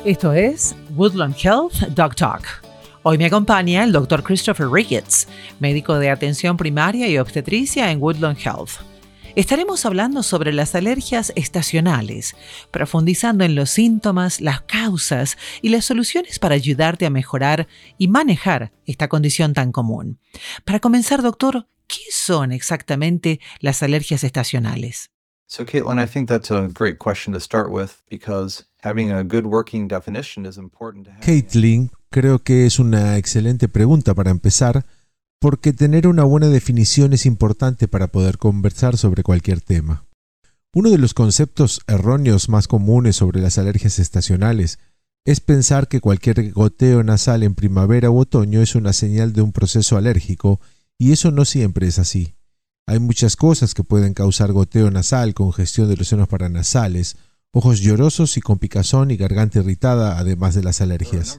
Esto es Woodland Health Doc Talk. Hoy me acompaña el Dr. Christopher Ricketts, médico de atención primaria y obstetricia en Woodland Health. Estaremos hablando sobre las alergias estacionales, profundizando en los síntomas, las causas y las soluciones para ayudarte a mejorar y manejar esta condición tan común. Para comenzar, doctor, ¿qué son exactamente las alergias estacionales? So, Caitlin, I think that's a great question to start with because having a good working definition is important to have. Caitlin, creo que es una excelente pregunta para empezar, porque tener una buena definición es importante para poder conversar sobre cualquier tema. Uno de los conceptos erróneos más comunes sobre las alergias estacionales es pensar que cualquier goteo nasal en primavera u otoño es una señal de un proceso alérgico, y eso no siempre es así. Hay muchas cosas que pueden causar goteo nasal, congestión de los senos paranasales, ojos llorosos y con picazón y garganta irritada, además de las alergias.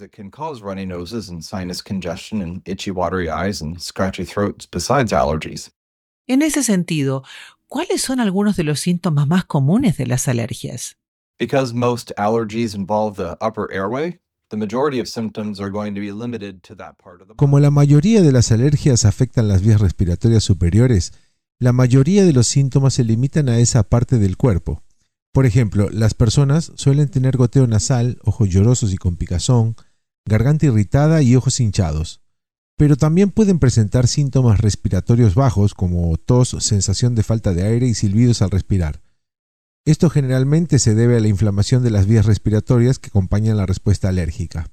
En ese sentido, ¿cuáles son algunos de los síntomas más comunes de las alergias? Because most allergies involve the upper airway, the majority of symptoms are going to be limited to that part of the body. Como la mayoría de las alergias afectan las vías respiratorias superiores, la mayoría de los síntomas se limitan a esa parte del cuerpo. Por ejemplo, las personas suelen tener goteo nasal, ojos llorosos y con picazón, garganta irritada y ojos hinchados. Pero también pueden presentar síntomas respiratorios bajos como tos, sensación de falta de aire y silbidos al respirar. Esto generalmente se debe a la inflamación de las vías respiratorias que acompañan la respuesta alérgica.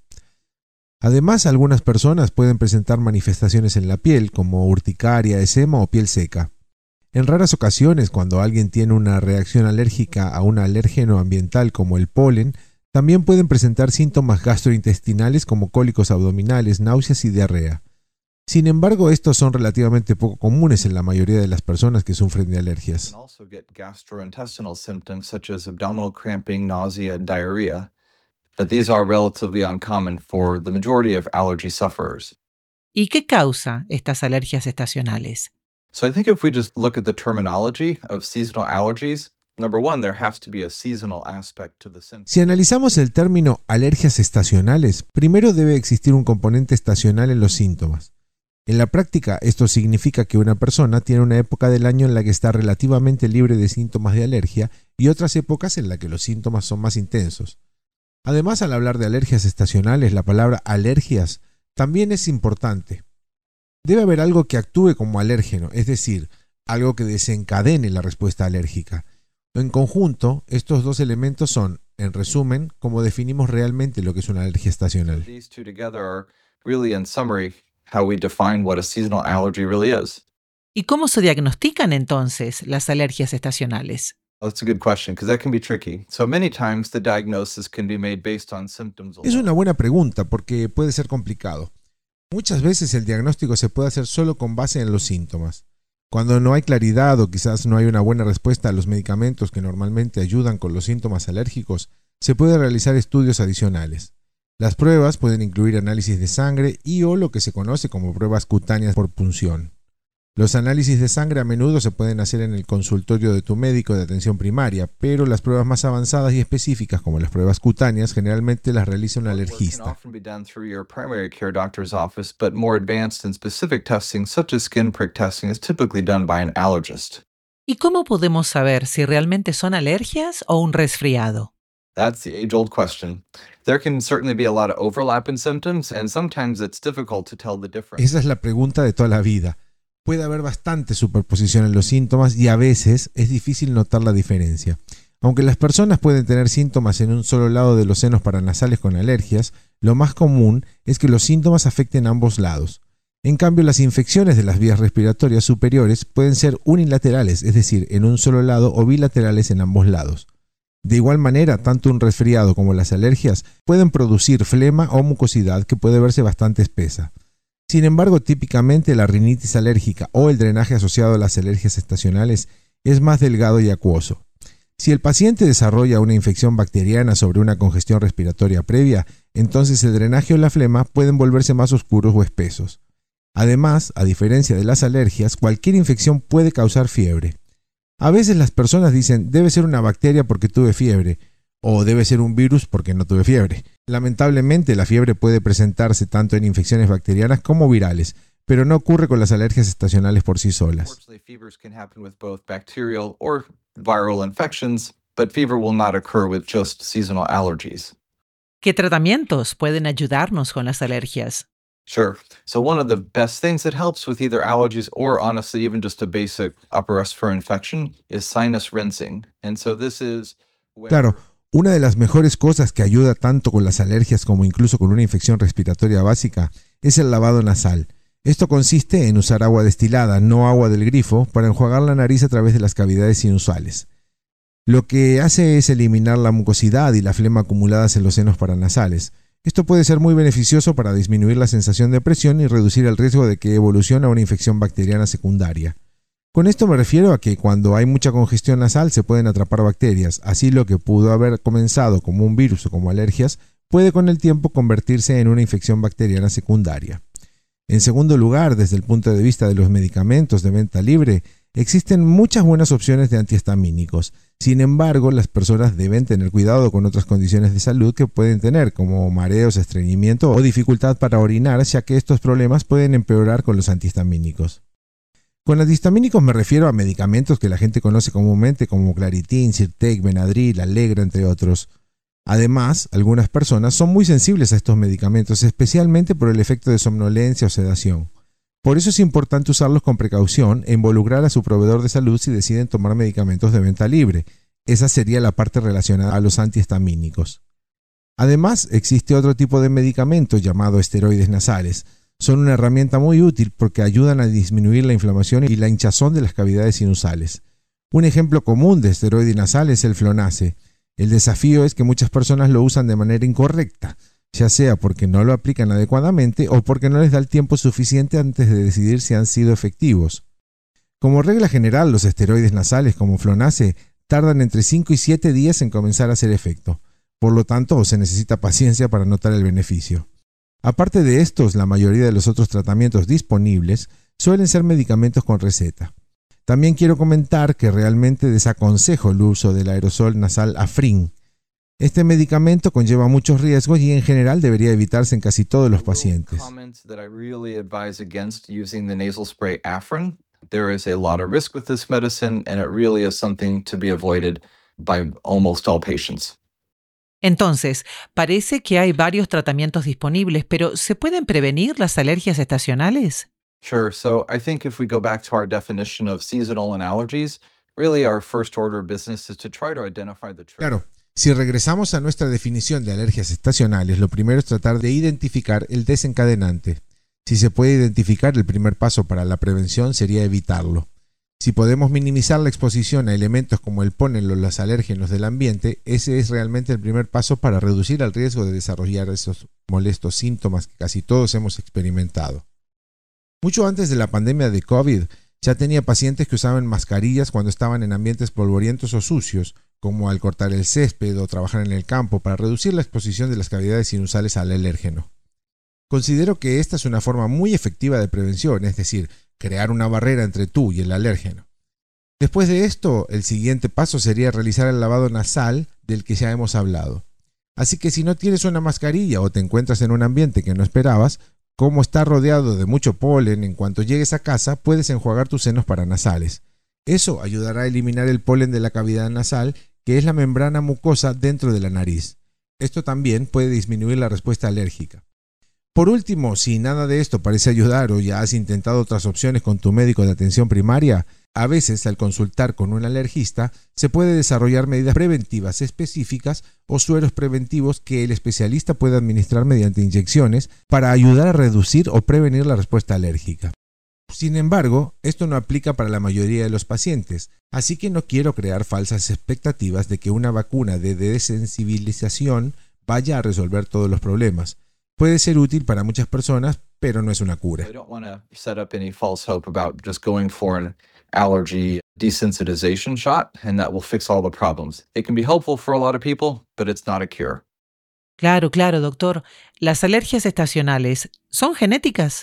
Además, algunas personas pueden presentar manifestaciones en la piel como urticaria, eczema o piel seca. En raras ocasiones, cuando alguien tiene una reacción alérgica a un alérgeno ambiental como el polen, también pueden presentar síntomas gastrointestinales como cólicos abdominales, náuseas y diarrea. Sin embargo, estos son relativamente poco comunes en la mayoría de las personas que sufren de alergias. You can also get gastrointestinal symptoms such as abdominal cramping, nausea, and diarrhea, but these are relatively uncommon for the majority of allergy sufferers. ¿Y qué causa estas alergias estacionales? So I think if we just look at the terminology of seasonal allergies, number one, there has to be a seasonal aspect to the symptoms. Si analizamos el término alergias estacionales, primero debe existir un componente estacional en los síntomas. En la práctica, esto significa que una persona tiene una época del año en la que está relativamente libre de síntomas de alergia y otras épocas en las que los síntomas son más intensos. Además, al hablar de alergias estacionales, la palabra alergias también es importante. Debe haber algo que actúe como alérgeno, es decir, algo que desencadene la respuesta alérgica. En conjunto, estos dos elementos son, en resumen, cómo definimos realmente lo que es una alergia estacional. These two together are really, in summary, how we define what a seasonal allergy really is. ¿Y cómo se diagnostican entonces las alergias estacionales? Well, that's a good question because that can be tricky. So many times the diagnosis can be made based on symptoms Es alone. una buena pregunta porque puede ser complicado. Muchas veces el diagnóstico se puede hacer solo con base en los síntomas. Cuando no hay claridad o quizás no hay una buena respuesta a los medicamentos que normalmente ayudan con los síntomas alérgicos, se puede realizar estudios adicionales. Las pruebas pueden incluir análisis de sangre y o lo que se conoce como pruebas cutáneas por punción. Los análisis de sangre a menudo se pueden hacer en el consultorio de tu médico de atención primaria, pero las pruebas más avanzadas y específicas como las pruebas cutáneas generalmente las realiza un Blood work can alergista. often be done through your primary care doctor's office, but more advanced and specific testing, such as skin prick testing, is typically done by an allergist. ¿Y cómo podemos saber si realmente son alergias o un resfriado? That's the age-old question. There can certainly be a lot of overlap in symptoms, and sometimes it's difficult to tell the difference. Esa es la pregunta de toda la vida. Puede haber bastante superposición en los síntomas y a veces es difícil notar la diferencia. Aunque las personas pueden tener síntomas en un solo lado de los senos paranasales con alergias, lo más común es que los síntomas afecten ambos lados. En cambio, las infecciones de las vías respiratorias superiores pueden ser unilaterales, es decir, en un solo lado, o bilaterales en ambos lados. De igual manera, tanto un resfriado como las alergias pueden producir flema o mucosidad que puede verse bastante espesa. Sin embargo, típicamente la rinitis alérgica o el drenaje asociado a las alergias estacionales es más delgado y acuoso. Si el paciente desarrolla una infección bacteriana sobre una congestión respiratoria previa, entonces el drenaje o la flema pueden volverse más oscuros o espesos. Además, a diferencia de las alergias, cualquier infección puede causar fiebre. A veces las personas dicen, debe ser una bacteria porque tuve fiebre, o debe ser un virus porque no tuve fiebre. Lamentablemente, la fiebre puede presentarse tanto en infecciones bacterianas como virales, pero no ocurre con las alergias estacionales por sí solas. Unfortunately, fevers can happen with both bacterial or viral infections, but fever will not occur with just seasonal allergies. ¿Qué tratamientos pueden ayudarnos con las alergias? Sure. So one of the best things that helps with either allergies or honestly even just a basic upper respiratory infection is sinus rinsing. And so this is Claro, where una de las mejores cosas que ayuda tanto con las alergias como incluso con una infección respiratoria básica es el lavado nasal. Esto consiste en usar agua destilada, no agua del grifo, para enjuagar la nariz a través de las cavidades sinusales. Lo que hace es eliminar la mucosidad y la flema acumuladas en los senos paranasales. Esto puede ser muy beneficioso para disminuir la sensación de presión y reducir el riesgo de que evolucione a una infección bacteriana secundaria. Con esto me refiero a que cuando hay mucha congestión nasal se pueden atrapar bacterias, así lo que pudo haber comenzado como un virus o como alergias puede con el tiempo convertirse en una infección bacteriana secundaria. En segundo lugar, desde el punto de vista de los medicamentos de venta libre, existen muchas buenas opciones de antihistamínicos. Sin embargo, las personas deben tener cuidado con otras condiciones de salud que pueden tener, como mareos, estreñimiento o dificultad para orinar, ya que estos problemas pueden empeorar con los antihistamínicos. Con antihistamínicos me refiero a medicamentos que la gente conoce comúnmente como Claritin, Zyrtec, Benadryl, Allegra, entre otros. Además, algunas personas son muy sensibles a estos medicamentos, especialmente por el efecto de somnolencia o sedación. Por eso es importante usarlos con precaución e involucrar a su proveedor de salud si deciden tomar medicamentos de venta libre. Esa sería la parte relacionada a los antihistamínicos. Además, existe otro tipo de medicamentos llamado esteroides nasales. Son una herramienta muy útil porque ayudan a disminuir la inflamación y la hinchazón de las cavidades sinusales. Un ejemplo común de esteroide nasal es el Flonase. El desafío es que muchas personas lo usan de manera incorrecta, ya sea porque no lo aplican adecuadamente o porque no les da el tiempo suficiente antes de decidir si han sido efectivos. Como regla general, los esteroides nasales como Flonase tardan entre 5 y 7 días en comenzar a hacer efecto. Por lo tanto, se necesita paciencia para notar el beneficio. Aparte de estos, la mayoría de los otros tratamientos disponibles suelen ser medicamentos con receta. También quiero comentar que realmente desaconsejo el uso del aerosol nasal Afrin. Este medicamento conlleva muchos riesgos y en general debería evitarse en casi todos los pacientes. comment that I really advise against using the nasal spray Afrin. There is a lot of risk with this medicine, and it really is something to be avoided by almost all patients. Entonces, parece que hay varios tratamientos disponibles, pero ¿se pueden prevenir las alergias estacionales? Sure. So I think if we go back to our definition of seasonal and allergies, really our first order of business is to try to identify the trigger. Claro, si regresamos a nuestra definición de alergias estacionales, lo primero es tratar de identificar el desencadenante. Si se puede identificar, el primer paso para la prevención sería evitarlo. Si podemos minimizar la exposición a elementos como el polen o los alérgenos del ambiente, ese es realmente el primer paso para reducir el riesgo de desarrollar esos molestos síntomas que casi todos hemos experimentado. Mucho antes de la pandemia de COVID, ya tenía pacientes que usaban mascarillas cuando estaban en ambientes polvorientos o sucios, como al cortar el césped o trabajar en el campo, para reducir la exposición de las cavidades sinusales al alérgeno. Considero que esta es una forma muy efectiva de prevención, es decir, crear una barrera entre tú y el alérgeno. Después de esto, el siguiente paso sería realizar el lavado nasal del que ya hemos hablado. Así que si no tienes una mascarilla o te encuentras en un ambiente que no esperabas, como está rodeado de mucho polen, en cuanto llegues a casa puedes enjuagar tus senos paranasales. Eso ayudará a eliminar el polen de la cavidad nasal, que es la membrana mucosa dentro de la nariz. Esto también puede disminuir la respuesta alérgica. Por último, si nada de esto parece ayudar o ya has intentado otras opciones con tu médico de atención primaria, a veces al consultar con un alergista se puede desarrollar medidas preventivas específicas o sueros preventivos que el especialista puede administrar mediante inyecciones para ayudar a reducir o prevenir la respuesta alérgica. Sin embargo, esto no aplica para la mayoría de los pacientes, así que no quiero crear falsas expectativas de que una vacuna de desensibilización vaya a resolver todos los problemas. Puede ser útil para muchas personas, pero no es una cura. I don't want to set up any false hope about just going for an allergy desensitization shot and that will fix all the problems. It can be helpful for a lot of people, but it's not a cure. Claro, doctor. ¿Las alergias estacionales son genéticas?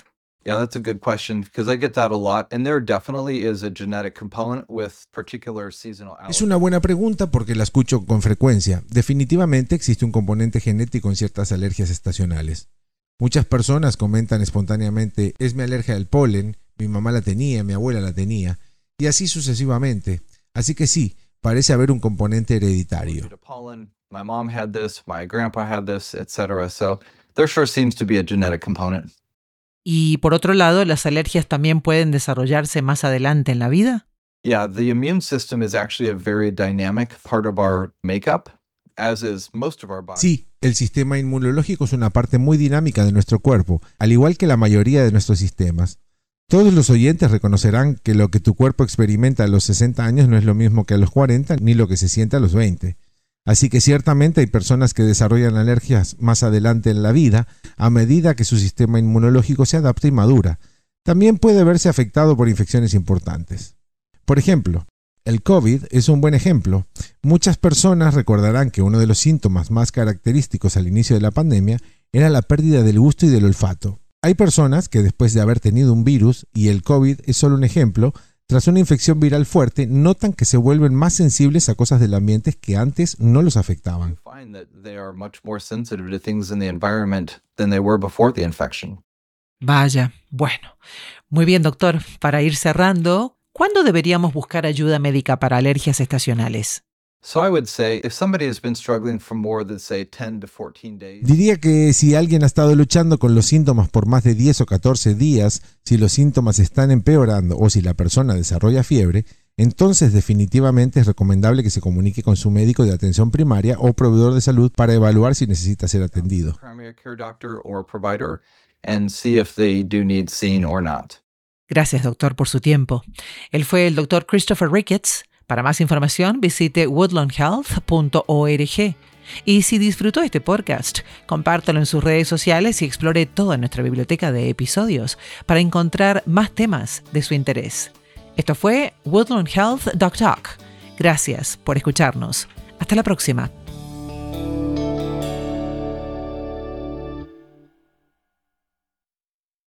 Yeah, that's a good question because I get that a lot. And there definitely is a genetic component with particular seasonal allergies. Es una buena pregunta porque la escucho con frecuencia. Definitivamente existe un componente genético en ciertas alergias estacionales. Muchas personas comentan espontáneamente, es mi alergia al polen, mi mamá la tenía, mi abuela la tenía, y así sucesivamente. Así que sí, parece haber un componente hereditario. My mom had this, my grandpa had this, etc. So there sure seems to be a genetic component. Y por otro lado, ¿las alergias también pueden desarrollarse más adelante en la vida? Yeah, the immune system is actually a very dynamic part of our makeup, as is most of our body. Sí, el sistema inmunológico es una parte muy dinámica de nuestro cuerpo, al igual que la mayoría de nuestros sistemas. Todos los oyentes reconocerán que lo que tu cuerpo experimenta a los 60 años no es lo mismo que a los 40, ni lo que se siente a los 20. Así que ciertamente hay personas que desarrollan alergias más adelante en la vida a medida que su sistema inmunológico se adapta y madura. También puede verse afectado por infecciones importantes. Por ejemplo, el COVID es un buen ejemplo. Muchas personas recordarán que uno de los síntomas más característicos al inicio de la pandemia era la pérdida del gusto y del olfato. Hay personas que después de haber tenido un virus, y el COVID es solo un ejemplo, tras una infección viral fuerte, notan que se vuelven más sensibles a cosas del ambiente que antes no los afectaban. Vaya, bueno. Muy bien, doctor. Para ir cerrando, ¿cuándo deberíamos buscar ayuda médica para alergias estacionales? Diría que si alguien ha estado luchando con los síntomas por más de 10 o 14 días, si los síntomas están empeorando o si la persona desarrolla fiebre, entonces definitivamente es recomendable que se comunique con su médico de atención primaria o proveedor de salud para evaluar si necesita ser atendido. Gracias, doctor, por su tiempo. Él fue el doctor Christopher Ricketts. Para más información, visite woodlawnhealth.org. Y si disfrutó este podcast, compártalo en sus redes sociales y explore toda nuestra biblioteca de episodios para encontrar más temas de su interés. Esto fue Woodlawn Health Doc Talk. Gracias por escucharnos. Hasta la próxima.